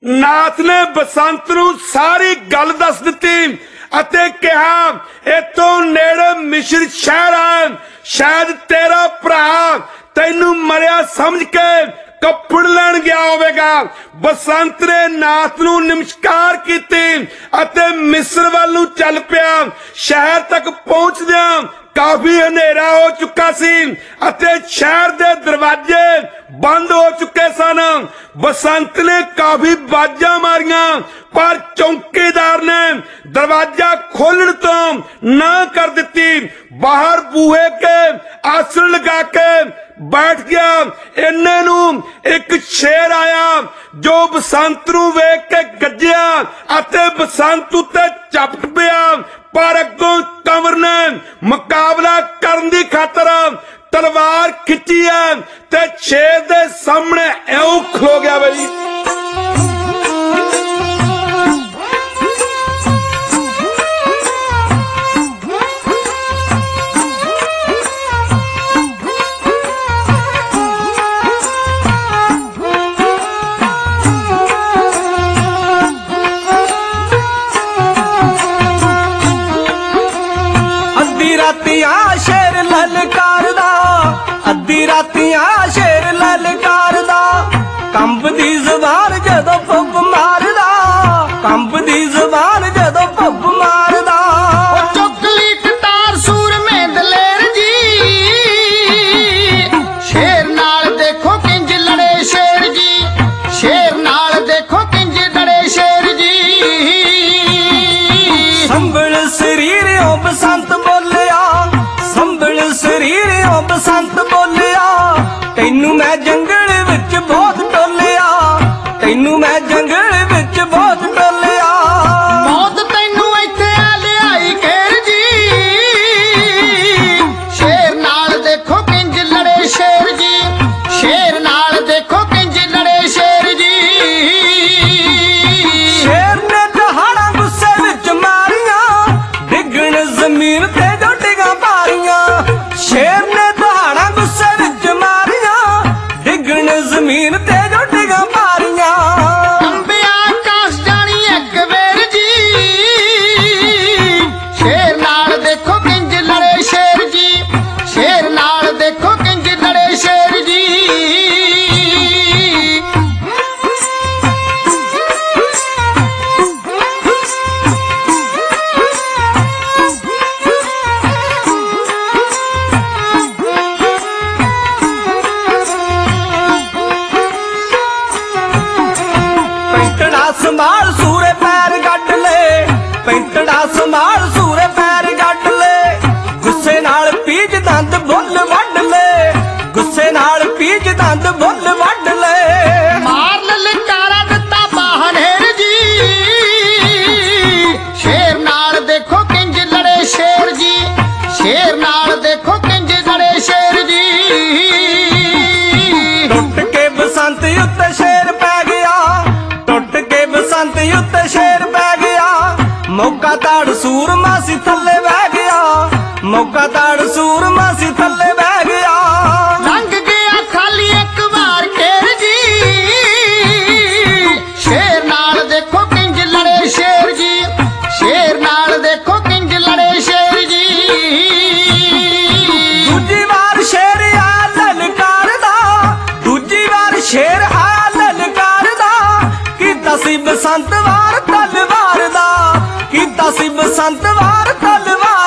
नाथ ने बसंत नूं सारी गल दस दित्ती अते कहा इतों नेड़े मिश्र शहर है, शायद तेरा भरा तैनू मरिया समझ के कपड़ लैन गया होवेगा। बसंत ने नाथ नूं नमस्कार कीती अते मिस्र वल नूं चल पिया। शहर तक पहुंचदियां काफी हनेरा हो चुका सी अते शहर दे दरवाजे बंद हो चुके सन। बसंत ने काफी बाजा मारियां पर चौकीदार ने दरवाजा खोलने तो ना कर दिती। बाहर बूहे के आसन लगा के बैठ गया। इन्ने नू एक शेर आया जो बसंत नू वेख के गज्जिया अते बसंत उत्ते झपट पिया। पर अगों कंवर ने मुकाबला करन दी खातर तलवार खिंची है ते शेर दे सामने ऐं खलो गया बई। शेर ललकारदा अद्धी रातियां शेर ललकारदा कंबदी ज़बान जदों पब मारदा कंबदी ज़बान जदों पब मारदा। चुकली कटार सूर में दलेर जी शेर नाल देखो किंज लड़े शेर जी शेर नाल देखो किंज लड़े शेर जी। संभल शरीर ओ बसंत बोलिया संभल शरीर ओ बसंत बोलिया तैनू मैं जंगल विच बहुत टोलिया तैनू मैं जंगल विच बहुत टोलिया। मौत तैनू इत्थे आ लियाई घेर जी शेर नाल देखो किंज लड़े शेर जी शेर नाल देखो किंज लड़े शेर जी। शेर ने दहाड़ा गुस्से विच मारियां डिगण जमीन ते जो डिगा पारियां। शेर ने दहाड़ा गुस्से विच मारियां डिगण जमीन ते जो डिगा पारियां। अंबिया आकाश जानी एक वेर जी शेर नाल देखो किंज लड़े शेर जी शेर नाल देखो किंज लड़े शेर जी। पैंतड़ा संभाल सूरे पैर गड्ड ले पैंतड़ा संभाल सूरे पैर गड्ड ले गुस्से नाल पीज दंद बुੱਲ ਵੱਢ ले गुस्से नाल पीज दंद बुੱਲ ਵੱਢ ले। मार ललकारा दिता बाहनेर जी शेर नाल देखो किंज लड़े शेर जी शेर नाल देखो किंज लड़े शेर जी। टुट के बसंत उत्ते शेर पै गया टुट के बसंत उत्ते शेर पै गया। मौका ताड़ सूर मासी थल्ले बह गया मौका ताड़ सूर मासी थल्ले बह गया। लंघ गया खाली एक बार घेर जी शेर नाल देखो किंज लड़े शेर जी शेर नाल देखो किंज लड़े शेर जी। दूजी बार शेर आ ललकारदा दूजी बार शेर आ ललकारदा कीता सी बसंत वार तलवार दा कीता सी बसंत वार तलवार